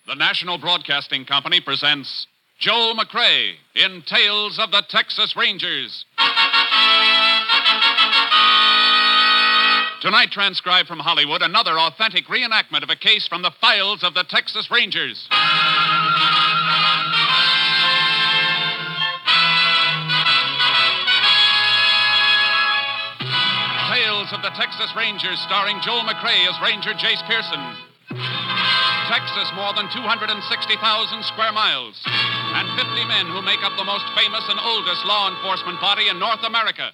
The National Broadcasting Company presents Joel McCrea in Tales of the Texas Rangers. Tonight, transcribed from Hollywood, another authentic reenactment of a case from the files of the Texas Rangers. Tales of the Texas Rangers, starring Joel McCrea as Ranger Jace Pearson. Texas, more than 260,000 square miles, and 50 men who make up the most famous and oldest law enforcement body in North America.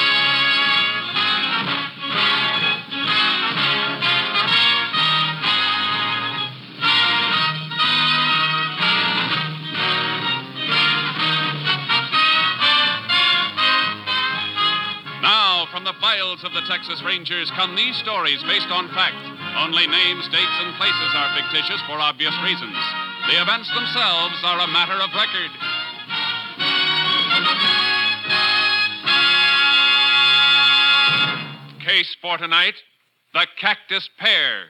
Now, from the files of the Texas Rangers come these stories based on fact. Only names, dates, and places are fictitious for obvious reasons. The events themselves are a matter of record. Case for tonight, the Cactus Pear.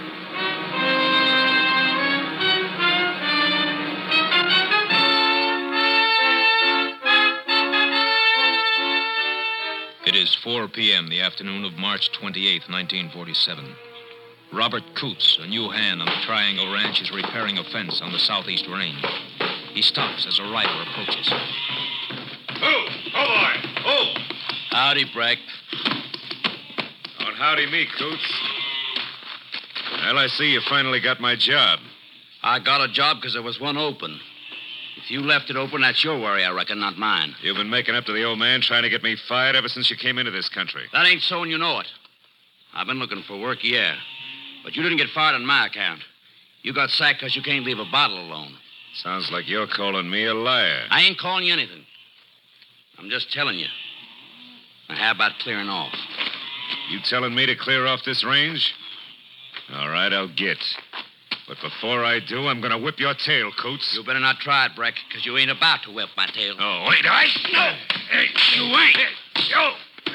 It is 4 p.m., the afternoon of March 28th, 1947. Robert Coots, a new hand on the Triangle Ranch, is repairing a fence on the southeast range. He stops as a rider approaches. Oh, boy. Oh. Howdy, Breck. Don't howdy me, Coots. Well, I see you finally got my job. I got a job because there was one open. If you left it open, that's your worry, I reckon, not mine. You've been making up to the old man, trying to get me fired ever since you came into this country. That ain't so, and you know it. I've been looking for work, yeah. But you didn't get fired on my account. You got sacked because you can't leave a bottle alone. Sounds like you're calling me a liar. I ain't calling you anything. I'm just telling you. Now, how about clearing off? You telling me to clear off this range? All right, I'll get. But before I do, I'm going to whip your tail, Coots. You better not try it, Breck, because you ain't about to whip my tail. Oh, wait, No. Hey, you ain't. Yo.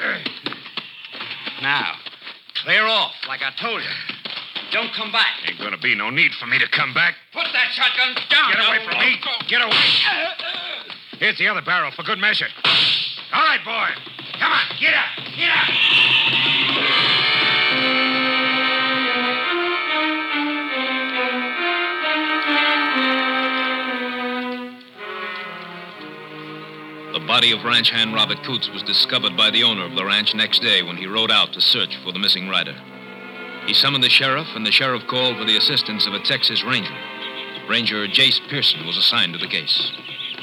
Now, clear off, like I told you. Don't come back. Ain't going to be no need for me to come back. Put that shotgun down. Get away from me. Get away. Here's the other barrel for good measure. All right, boy. Come on, get up. Get up. The body of ranch hand Robert Coots was discovered by the owner of the ranch next day when he rode out to search for the missing rider. He summoned the sheriff, and the sheriff called for the assistance of a Texas Ranger. Ranger Jace Pearson was assigned to the case.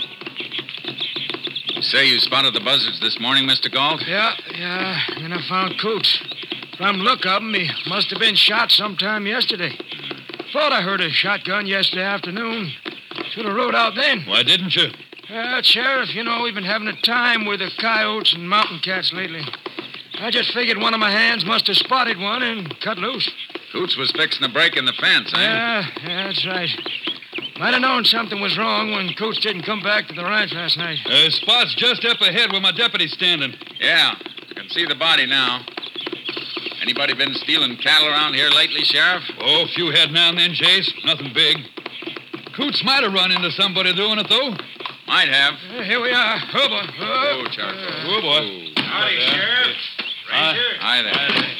You say you spotted the buzzards this morning, Mr. Galt? Yeah, and I found Coots. From the look of him, he must have been shot sometime yesterday. Thought I heard a shotgun yesterday afternoon. Should have rode out then. Why didn't you? Sheriff, you know, we've been having a time with the coyotes and mountain cats lately. I just figured one of my hands must have spotted one and cut loose. Coots was fixing to break in the fence, eh? Yeah, that's right. Might have known something was wrong when Coots didn't come back to the ranch last night. Spot's just up ahead where my deputy's standing. Yeah, I can see the body now. Anybody been stealing cattle around here lately, Sheriff? Oh, a few head now and then, Jace. Nothing big. Coots might have run into somebody doing it, though. Might have. Here we are. Oh, boy. Oh, Charcoal. Oh, boy. Howdy, Sheriff. Ranger. Hi there.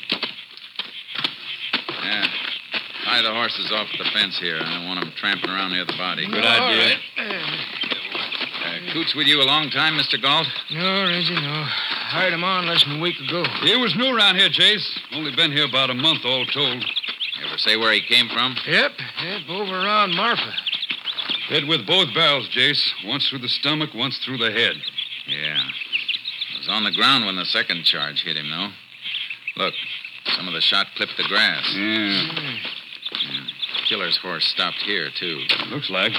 Yeah. Tie the horses off at the fence here. I don't want them tramping around near the body. Good idea. Coots with you a long time, Mr. Galt? No, Reggie, no. Hired him on less than a week ago. He was new around here, Jace. Only been here about a month, all told. You ever say where he came from? Yep, over around Marfa. Hit with both barrels, Jace. Once through the stomach, once through the head. Yeah. I was on the ground when the second charge hit him, though. Look, some of the shot clipped the grass. Yeah. Killer's horse stopped here, too. Looks like.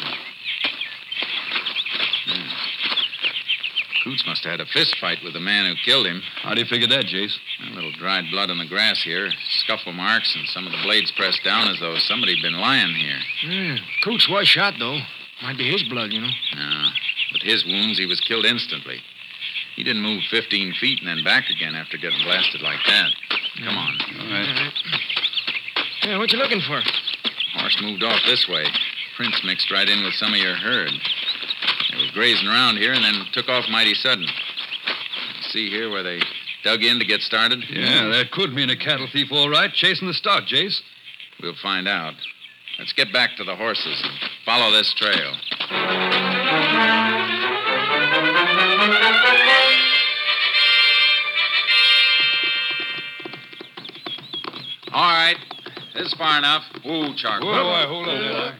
Coots must have had a fist fight with the man who killed him. How do you figure that, Jace? A little dried blood on the grass here, scuffle marks, and some of the blades pressed down as though somebody'd been lying here. Yeah, Coots was shot, though. Might be his blood, you know. No. With his wounds, he was killed instantly. He didn't move 15 feet and then back again after getting blasted like that. Come on. All right. Yeah, what you looking for? Horse moved off this way. Prints mixed right in with some of your herd. They was grazing around here and then took off mighty sudden. See here where they dug in to get started? Yeah, that could mean a cattle thief, all right, chasing the stock, Jace. We'll find out. Let's get back to the horses and follow this trail. All right. This is far enough. Whoa, Charcoal. Hold up.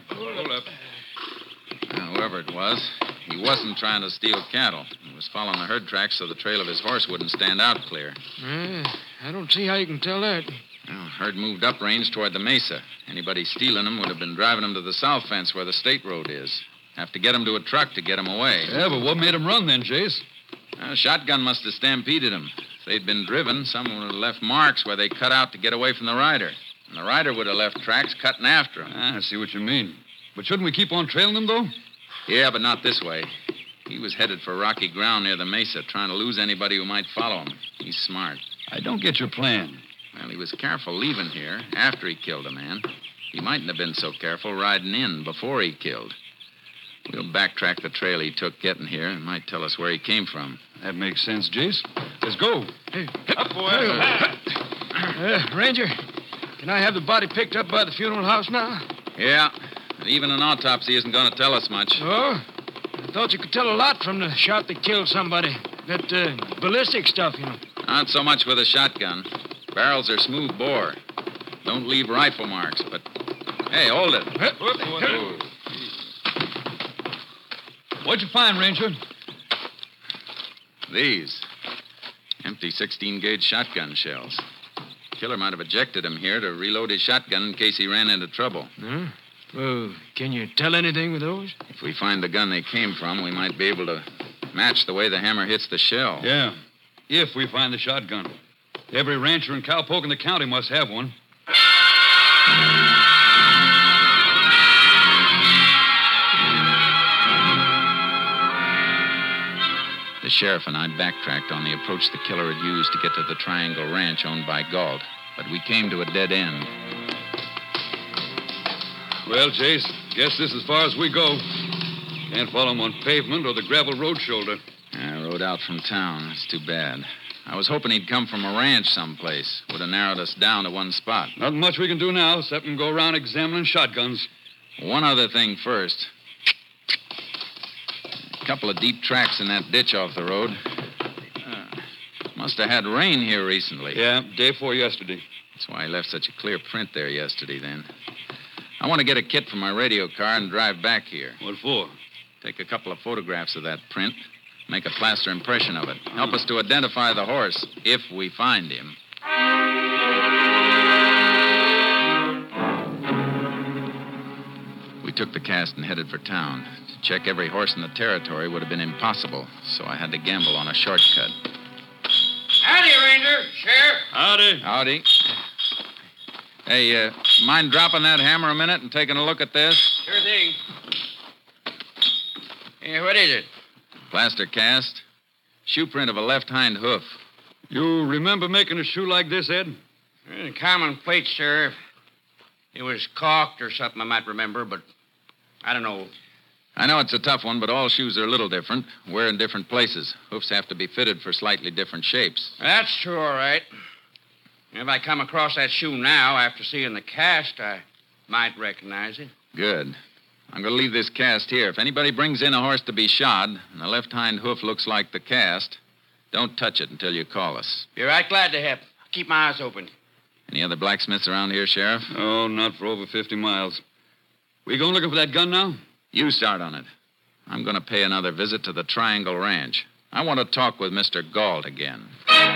Now, whoever it was, he wasn't trying to steal cattle. He was following the herd tracks so the trail of his horse wouldn't stand out clear. I don't see how you can tell that. Well, herd moved up range toward the mesa. Anybody stealing them would have been driving them to the south fence where the state road is. Have to get them to a truck to get them away. Yeah, but what made him run then, Jace? A shotgun must have stampeded them. If they'd been driven, someone would have left marks where they cut out to get away from the rider. And the rider would have left tracks cutting after him. I see what you mean. But shouldn't we keep on trailing them, though? Yeah, but not this way. He was headed for rocky ground near the mesa, trying to lose anybody who might follow him. He's smart. I don't get your plan. Well, he was careful leaving here after he killed a man. He mightn't have been so careful riding in before he killed. We'll backtrack the trail he took getting here. It might tell us where he came from. That makes sense, Jace. Let's go. Hey, Up, boy. Ranger, can I have the body picked up by the funeral house now? Yeah, but even an autopsy isn't going to tell us much. Oh? I thought you could tell a lot from the shot that killed somebody. That ballistic stuff, you know. Not so much with a shotgun. Barrels are smooth bore. Don't leave rifle marks, but... Hey, hold it. What'd you find, Ranger? These. Empty 16-gauge shotgun shells. Killer might have ejected him here to reload his shotgun in case he ran into trouble. Huh? Well, can you tell anything with those? If we find the gun they came from, we might be able to match the way the hammer hits the shell. Yeah, if we find the shotgun. Every rancher and cowpoke in the county must have one. The sheriff and I backtracked on the approach the killer had used to get to the Triangle Ranch owned by Galt, but we came to a dead end. Well, Jace, guess this is as far as we go. Can't follow him on pavement or the gravel road shoulder. I rode out from town. It's too bad. I was hoping he'd come from a ranch someplace. Would have narrowed us down to one spot. Nothing much we can do now except go around examining shotguns. One other thing first. A couple of deep tracks in that ditch off the road. Must have had rain here recently. Yeah, day before yesterday. That's why I left such a clear print there yesterday, then. I want to get a kit from my radio car and drive back here. What for? Take a couple of photographs of that print. Make a plaster impression of it. Help us to identify the horse, if we find him. We took the cast and headed for town. To check every horse in the territory would have been impossible, so I had to gamble on a shortcut. Howdy, Ranger. Sheriff. Howdy. Howdy. Hey, mind dropping that hammer a minute and taking a look at this? Sure thing. Yeah, what is it? Plaster cast. Shoe print of a left hind hoof. You remember making a shoe like this, Ed? Common plate, Sheriff. It was caulked or something I might remember, but I don't know. I know it's a tough one, but all shoes are a little different. Wear in different places. Hoofs have to be fitted for slightly different shapes. That's true, all right. If I come across that shoe now, after seeing the cast, I might recognize it. Good. I'm going to leave this cast here. If anybody brings in a horse to be shod, and the left hind hoof looks like the cast, don't touch it until you call us. Be right glad to help. Keep my eyes open. Any other blacksmiths around here, Sheriff? Oh, not for over 50 miles. We going looking for that gun now? You start on it. I'm going to pay another visit to the Triangle Ranch. I want to talk with Mr. Galt again.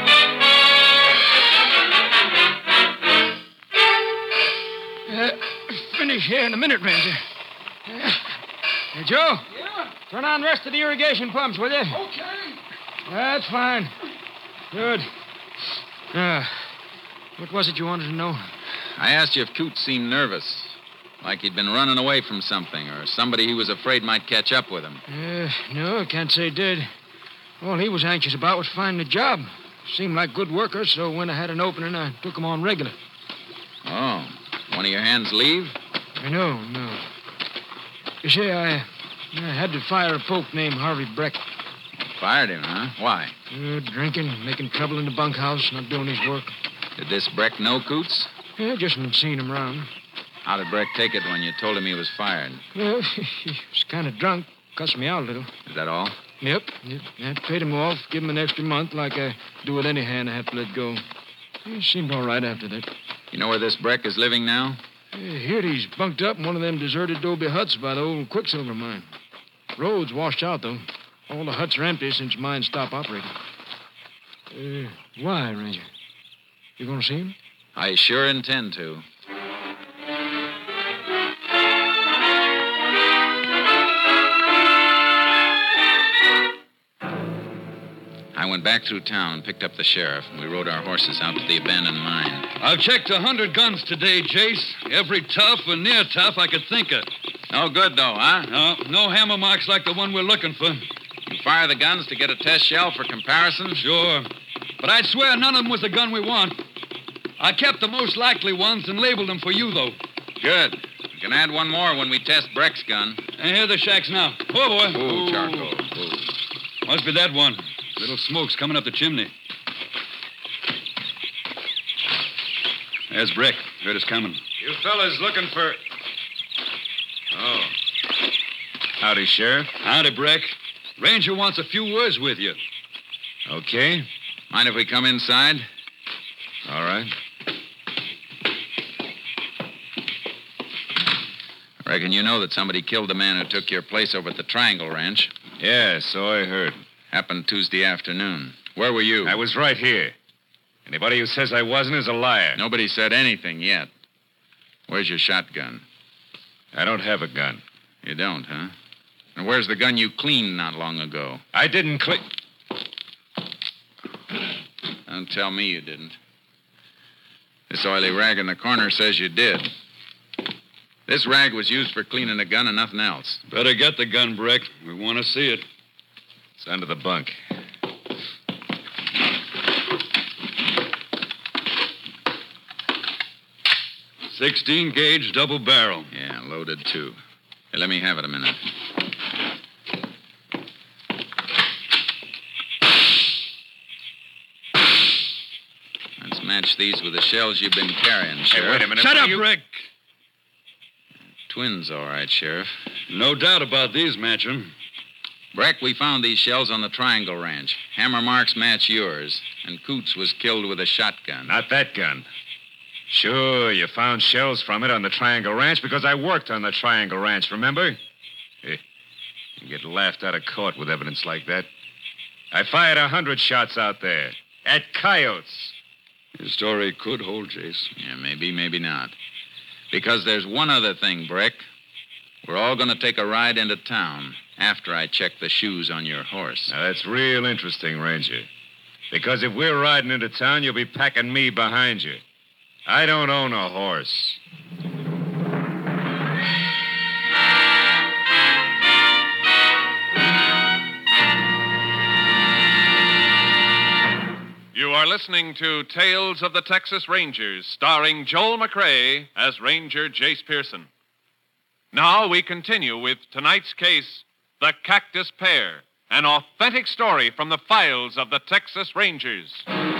Finish here in a minute, Ranger. Hey, Joe. Yeah? Turn on the rest of the irrigation pumps, will you? Okay. That's fine. Good. What was it you wanted to know? I asked you if Coots seemed nervous. Like he'd been running away from something, or somebody he was afraid might catch up with him. No, I can't say he did. All he was anxious about was finding a job. Seemed like good workers, so when I had an opening, I took him on regular. Oh, one of your hands leave? No. You see, I had to fire a poke named Harvey Breck. Fired him, huh? Why? Drinking, making trouble in the bunkhouse, not doing his work. Did this Breck know Coots? Yeah, just seen him around. How did Breck take it when you told him he was fired? Well, he was kind of drunk. Cussed me out a little. Is that all? Yep. I paid him off, give him an extra month like I do with any hand I have to let go. He seemed all right after that. You know where this Breck is living now? Here he's bunked up in one of them deserted adobe huts by the old Quicksilver mine. Road's washed out, though. All the huts are empty since mine stopped operating. Why, Ranger? You going to see him? I sure intend to. I went back through town, picked up the sheriff, and we rode our horses out to the abandoned mine. I've checked 100 guns today, Jace. Every tough and near tough I could think of. No good, though, huh? No hammer marks like the one we're looking for. You fire the guns to get a test shell for comparison? Sure. But I'd swear none of them was the gun we want. I kept the most likely ones and labeled them for you, though. Good. You can add one more when we test Breck's gun. And here are the shacks now. Oh, boy. Ooh, charcoal. Ooh. Must be that one. Little smoke's coming up the chimney. There's Breck. Heard us coming. You fellas looking for... Oh. Howdy, Sheriff. Howdy, Breck. Ranger wants a few words with you. Okay. Mind if we come inside? All right. I reckon you know that somebody killed the man who took your place over at the Triangle Ranch. Yeah, so I heard. Happened Tuesday afternoon. Where were you? I was right here. Anybody who says I wasn't is a liar. Nobody said anything yet. Where's your shotgun? I don't have a gun. You don't, huh? And where's the gun you cleaned not long ago? I didn't clean... Don't tell me you didn't. This oily rag in the corner says you did. This rag was used for cleaning a gun and nothing else. Better get the gun, Breck. We want to see it. It's under the bunk. .16 gauge double barrel. Yeah, loaded too. Hey, let me have it a minute. Let's match these with the shells you've been carrying, Sheriff. Hey, wait a minute. Shut up, Breck. Twins, all right, Sheriff. No doubt about these matching. Breck, we found these shells on the Triangle Ranch. Hammer marks match yours, and Coots was killed with a shotgun. Not that gun. Sure, you found shells from it on the Triangle Ranch because I worked on the Triangle Ranch, remember? You get laughed out of court with evidence like that. I fired 100 shots out there. At coyotes. Your story could hold, Jace. Yeah, maybe, maybe not. Because there's one other thing, Breck. We're all going to take a ride into town after I check the shoes on your horse. Now, that's real interesting, Ranger. Because if we're riding into town, you'll be packing me behind you. I don't own a horse. You are listening to Tales of the Texas Rangers, starring Joel McCrea as Ranger Jace Pearson. Now we continue with tonight's case, The Cactus Pear, an authentic story from the files of the Texas Rangers.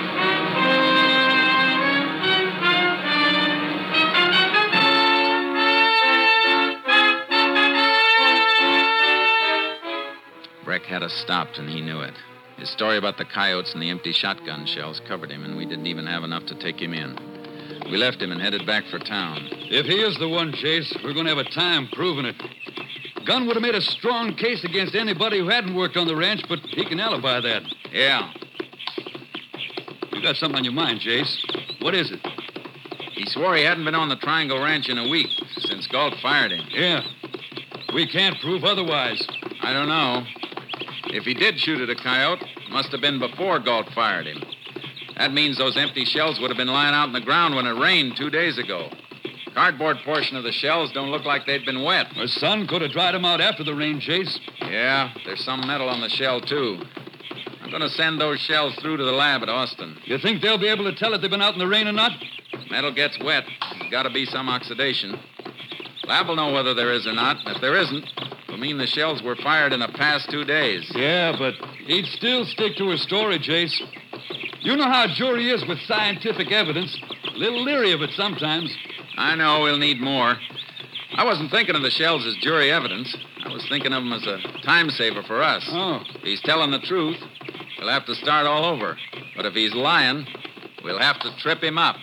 Breck had us stopped, and he knew it. His story about the coyotes and the empty shotgun shells covered him, and we didn't even have enough to take him in. We left him and headed back for town. If he is the one, Chase, we're going to have a time proving it. Gunn would have made a strong case against anybody who hadn't worked on the ranch, but he can alibi that. Yeah. You got something on your mind, Chase. What is it? He swore he hadn't been on the Triangle Ranch in a week, since Galt fired him. Yeah. We can't prove otherwise. I don't know. If he did shoot at a coyote, it must have been before Galt fired him. That means those empty shells would have been lying out in the ground when it rained 2 days ago. Cardboard portion of the shells don't look like they'd been wet. The sun could have dried them out after the rain, Chase. Yeah, there's some metal on the shell, too. I'm going to send those shells through to the lab at Austin. You think they'll be able to tell if they've been out in the rain or not? Metal gets wet. There's got to be some oxidation. Lab will know whether there is or not. And if there isn't, it'll mean the shells were fired in the past 2 days. Yeah, but he'd still stick to his story, Jace. You know how a jury is with scientific evidence. A little leery of it sometimes. I know we'll need more. I wasn't thinking of the shells as jury evidence. I was thinking of them as a time saver for us. Oh. If he's telling the truth, we'll have to start all over. But if he's lying, we'll have to trip him up.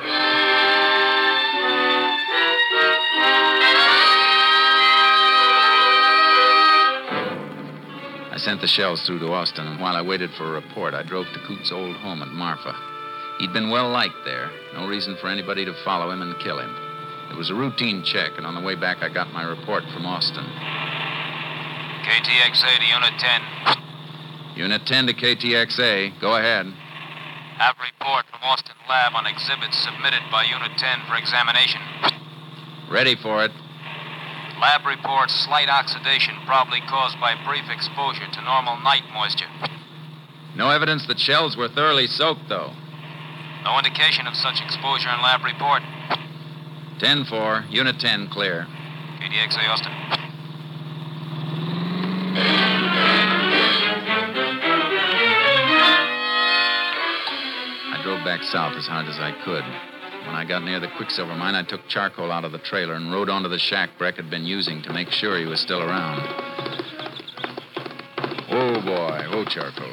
I sent the shells through to Austin, and while I waited for a report, I drove to Coots' old home at Marfa. He'd been well liked there. No reason for anybody to follow him and kill him. It was a routine check, and on the way back, I got my report from Austin. KTXA to Unit 10. Unit 10 to KTXA. Go ahead. Have report from Austin Lab on exhibits submitted by Unit 10 for examination. Ready for it. Lab reports slight oxidation, probably caused by brief exposure to normal night moisture. No evidence that shells were thoroughly soaked, though. No indication of such exposure in lab report. 10-4, Unit 10, clear. KTXA Austin. I drove back south as hard as I could. When I got near the Quicksilver mine, I took charcoal out of the trailer and rode onto the shack Breck had been using to make sure he was still around. Oh, boy. Oh, charcoal.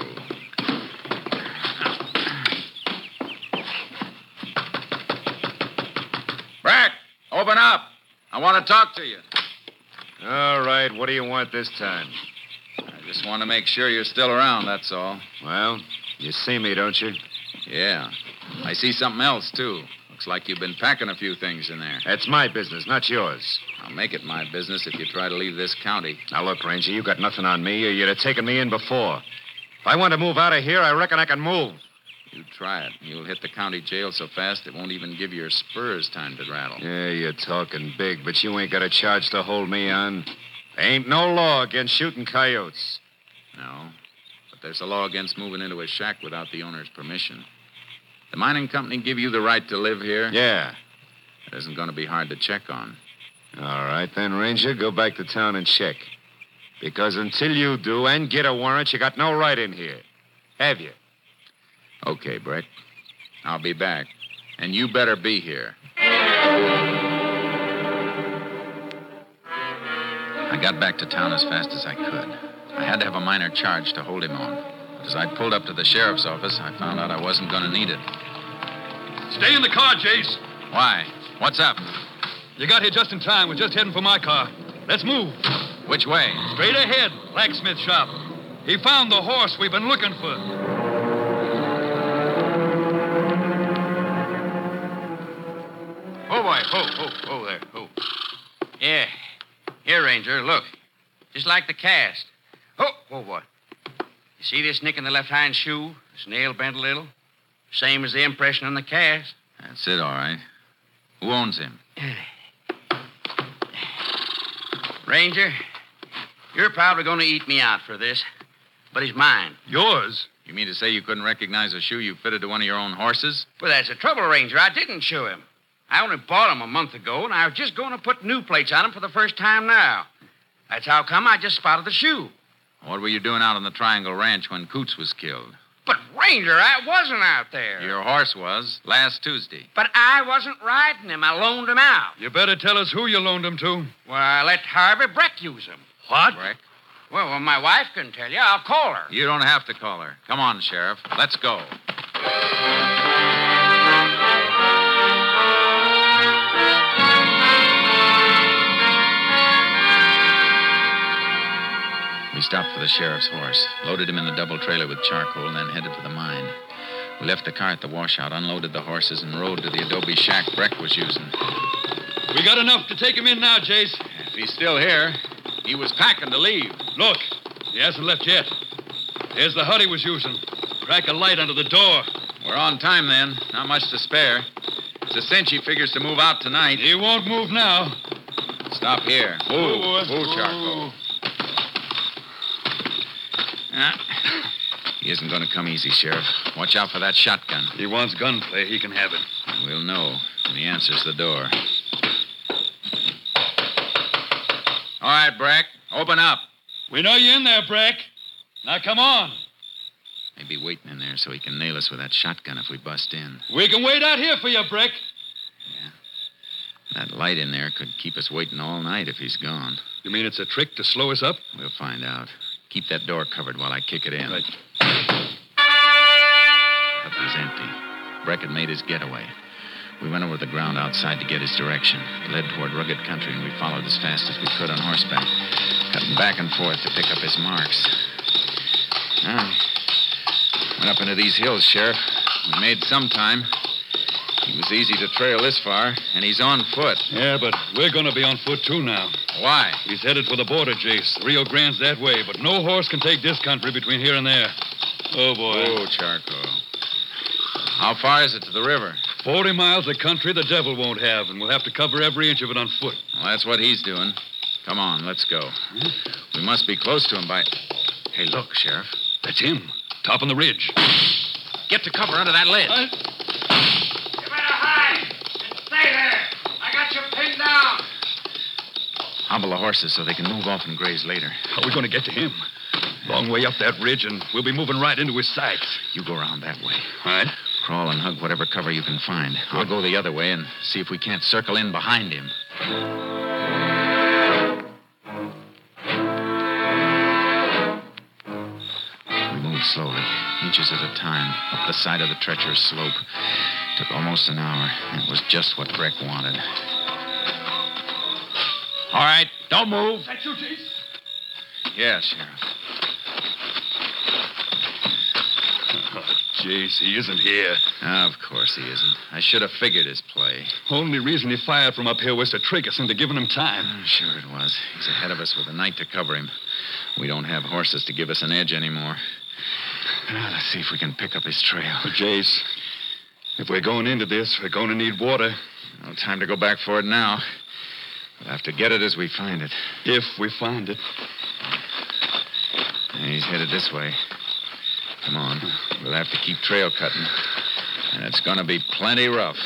Breck, open up. I want to talk to you. All right, what do you want this time? I just want to make sure you're still around, that's all. Well, you see me, don't you? Yeah. I see something else, too. Looks like you've been packing a few things in there. That's my business, not yours. I'll make it my business if you try to leave this county. Now, look, Ranger, you got nothing on me, or you'd have taken me in before. If I want to move out of here, I reckon I can move. You try it. You'll hit the county jail so fast it won't even give your spurs time to rattle. Yeah, you're talking big, but you ain't got a charge to hold me on. There ain't no law against shooting coyotes. No, but there's a law against moving into a shack without the owner's permission. The mining company give you the right to live here? Yeah. It isn't going to be hard to check on. All right, then, Ranger, go back to town and check. Because until you do and get a warrant, you got no right in here. Have you? Okay, Breck. I'll be back. And you better be here. I got back to town as fast as I could. I had to have a minor charge to hold him on. But as I pulled up to the sheriff's office, I found out I wasn't going to need it. Stay in the car, Jace. Why? What's up? You got here just in time. We're just heading for my car. Let's move. Which way? Straight ahead, blacksmith shop. He found the horse we've been looking for. Oh, boy. Oh, there. Oh. Yeah. Here, Ranger, look. Just like the cast. Oh, boy. You see this nick in the left hind shoe? This nail bent a little? Same as the impression on the cast. That's it, all right. Who owns him? Ranger, you're probably going to eat me out for this, but he's mine. Yours? You mean to say you couldn't recognize a shoe you fitted to one of your own horses? Well, that's the trouble, Ranger. I didn't shoe him. I only bought him a month ago, and I was just going to put new plates on him for the first time now. That's how come I just spotted the shoe. What were you doing out on the Triangle Ranch when Coots was killed? But, Ranger, I wasn't out there. Your horse was last Tuesday. But I wasn't riding him. I loaned him out. You better tell us who you loaned him to. Well, I let Harvey Breck use him. What? Breck? Well, my wife can tell you. I'll call her. You don't have to call her. Come on, Sheriff. Let's go. We stopped for the sheriff's horse, loaded him in the double trailer with charcoal, and then headed for the mine. We left the car at the washout, unloaded the horses, and rode to the adobe shack Breck was using. We got enough to take him in now, Jace. If he's still here, he was packing to leave. Look, he hasn't left yet. There's the hut he was using. Crack a light under the door. We're on time, then. Not much to spare. It's a cinch he figures to move out tonight. He won't move now. Stop here. Move. Oh, Move, charcoal. He isn't going to come easy, Sheriff. Watch out for that shotgun. He wants gunplay. He can have it. We'll know when he answers the door. All right, Breck. Open up. We know you're in there, Breck. Now come on. Maybe waiting in there so he can nail us with that shotgun if we bust in. We can wait out here for you, Breck. That light in there could keep us waiting all night if he's gone. You mean it's a trick to slow us up? We'll find out. Keep that door covered while I kick it in. Right. The hut was empty. Breck had made his getaway. We went over the ground outside to get his direction. It led toward rugged country, and we followed as fast as we could on horseback, cutting back and forth to pick up his marks. Went up into these hills, Sheriff. We made some time. It was easy to trail this far, and he's on foot. Yeah, but we're going to be on foot, too, now. Why? He's headed for the border, Jace. Rio Grande's that way, but no horse can take this country between here and there. Oh, boy. Oh, charcoal. How far is it to the river? 40 miles of country the devil won't have, and we'll have to cover every inch of it on foot. Well, that's what he's doing. Come on, let's go. We must be close to him by... Hey, look, Sheriff. That's him. Top on the ridge. Get to cover under that ledge. You better hide and stay there. I got you pinned down. Hobble the horses so they can move off and graze later. How are we going to get to him? Long way up that ridge, and we'll be moving right into his sights. You go around that way. All right. Crawl and hug whatever cover you can find. I'll go the other way and see if we can't circle in behind him. We moved slowly, inches at a time, up the side of the treacherous slope. Took almost an hour, and it was just what Breck wanted. All right, don't move. Is that you, Jace? Yeah, Sheriff. Jace, he isn't here. Of course he isn't. I should have figured his play. Only reason he fired from up here was to trick us into giving him time. Sure it was. He's ahead of us with the night to cover him. We don't have horses to give us an edge anymore. Now, let's see if we can pick up his trail. But, Jace, if we're going into this, we're going to need water. No time to go back for it now. We'll have to get it as we find it. If we find it. He's headed this way. Come on. We'll have to keep trail cutting. And it's going to be plenty rough.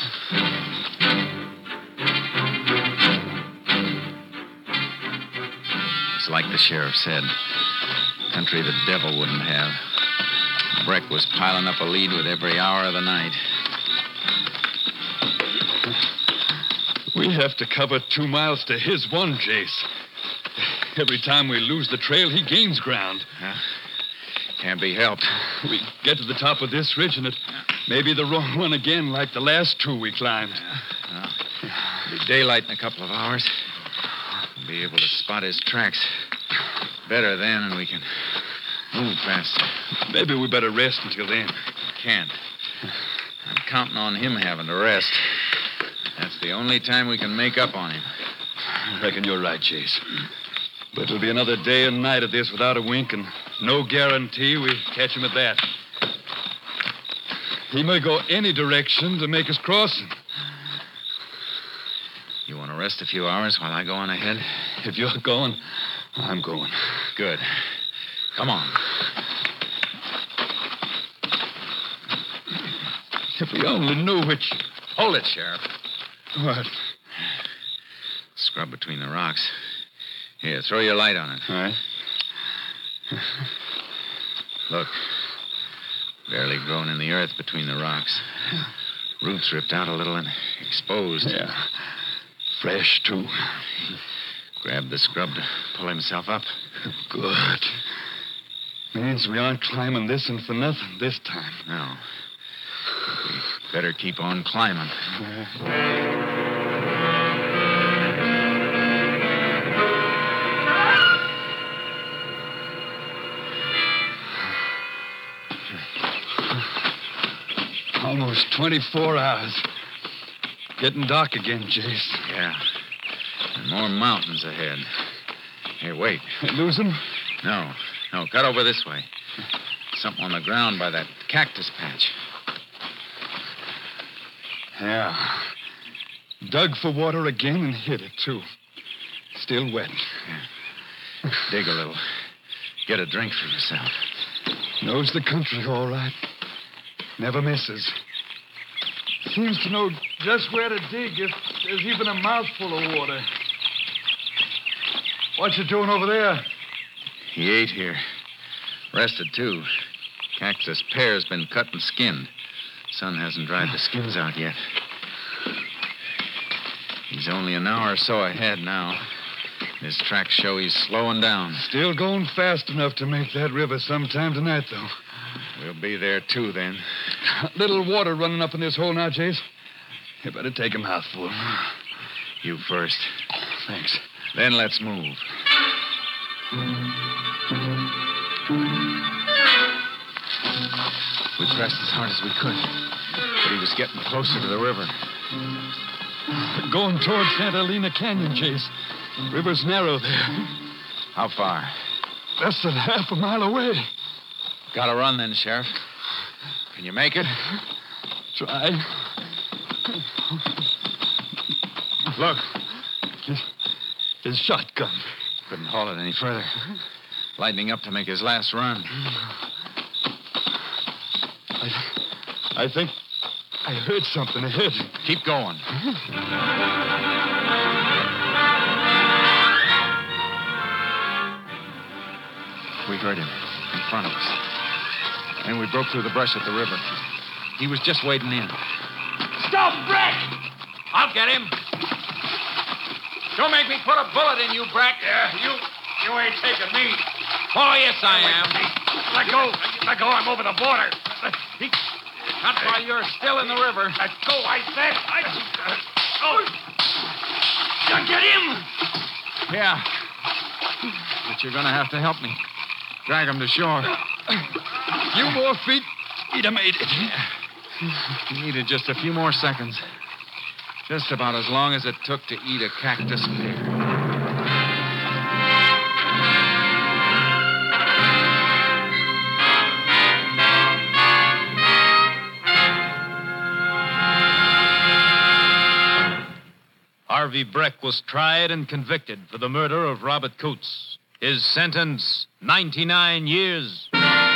It's like the sheriff said. Country the devil wouldn't have. Breck was piling up a lead with every hour of the night. We have to cover 2 miles to his one, Jace. Every time we lose the trail, he gains ground. Can't be helped. We get to the top of this ridge, and it may be the wrong one again, like the last 2 we climbed. It'll be daylight in a couple of hours. We'll be able to spot his tracks better then, and we can move faster. Maybe we better rest until then. Can't. I'm counting on him having to rest. That's the only time we can make up on him. I reckon you're right, Chase. But it'll be another day and night of this without a wink, and no guarantee we catch him at that. He may go any direction to make us cross him. You want to rest a few hours while I go on ahead? If you're going, I'm going. Good. Come on. If we only knew which... Hold it, Sheriff. What? Scrub between the rocks. Here, throw your light on it. All right. Look. Barely grown in the earth between the rocks. Roots ripped out a little and exposed. Yeah. Fresh, too. Grabbed the scrub to pull himself up. Good. Means we aren't climbing this and for nothing this time. No. We better keep on climbing. Almost 24 hours. Getting dark again, Chase. Yeah. And more mountains ahead. Hey, wait. Lose him? No. No, cut over this way. Something on the ground by that cactus patch. Yeah. Dug for water again and hit it, too. Still wet. Yeah. Dig a little. Get a drink for yourself. Knows the country all right. Never misses. Seems to know just where to dig if there's even a mouthful of water. What you doing over there? He ate here. Rested, too. Cactus pear's been cut and skinned. Sun hasn't dried the skins out yet. He's only an hour or so ahead now. His tracks show he's slowing down. Still going fast enough to make that river sometime tonight, though. We'll be there, too, then. Little water running up in this hole now, Chase. You better take a mouthful. You first. Thanks. Then let's move. We pressed as hard as we could, but he was getting closer to the river. Going toward Santa Elena Canyon, Chase. River's narrow there. How far? Less than half a mile away. Gotta run then, Sheriff. Can you make it? Try. Look. His shotgun. Couldn't haul it any further. Lightening up to make his last run. I think I heard something ahead. Keep going. We heard him in front of us. And we broke through the brush at the river. He was just wading in. Stop, Brack! I'll get him. Don't make me put a bullet in you, Brack. You ain't taking me. Oh, yes, I am. Let go. Let go. I'm over the border. That's why you're still in the river. Let go, I said. You get him. Yeah. But you're going to have to help me. Drag him to shore. Few more feet, he'd have made it. He needed just a few more seconds. Just about as long as it took to eat a cactus pear. Harvey Breck was tried and convicted for the murder of Robert Coots. His sentence, 99 years.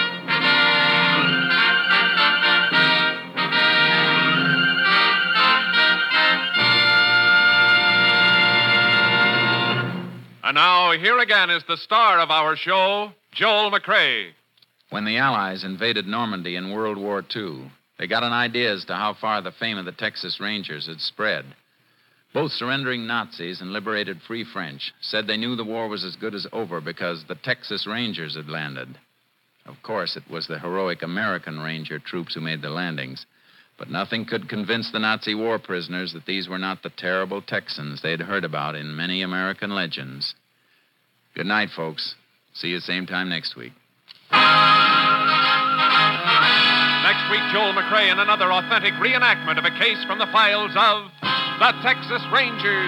And now, here again is the star of our show, Joel McCrea. When the Allies invaded Normandy in World War II, they got an idea as to how far the fame of the Texas Rangers had spread. Both surrendering Nazis and liberated Free French said they knew the war was as good as over because the Texas Rangers had landed. Of course, it was the heroic American Ranger troops who made the landings. But nothing could convince the Nazi war prisoners that these were not the terrible Texans they'd heard about in many American legends. Good night, folks. See you same time next week. Next week, Joel McCrea in another authentic reenactment of a case from the files of the Texas Rangers.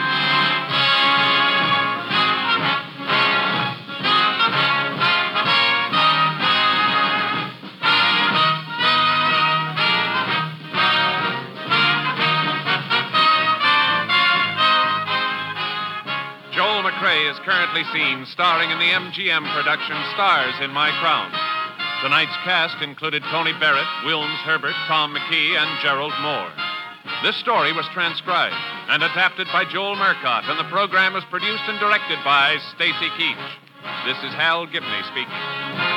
Joel McCrea is currently seen starring in the MGM production Stars in My Crown. Tonight's cast included Tony Barrett, Wilms Herbert, Tom McKee, and Gerald Moore. This story was transcribed and adapted by Joel Murcott, and the program was produced and directed by Stacy Keach. This is Hal Gibney speaking.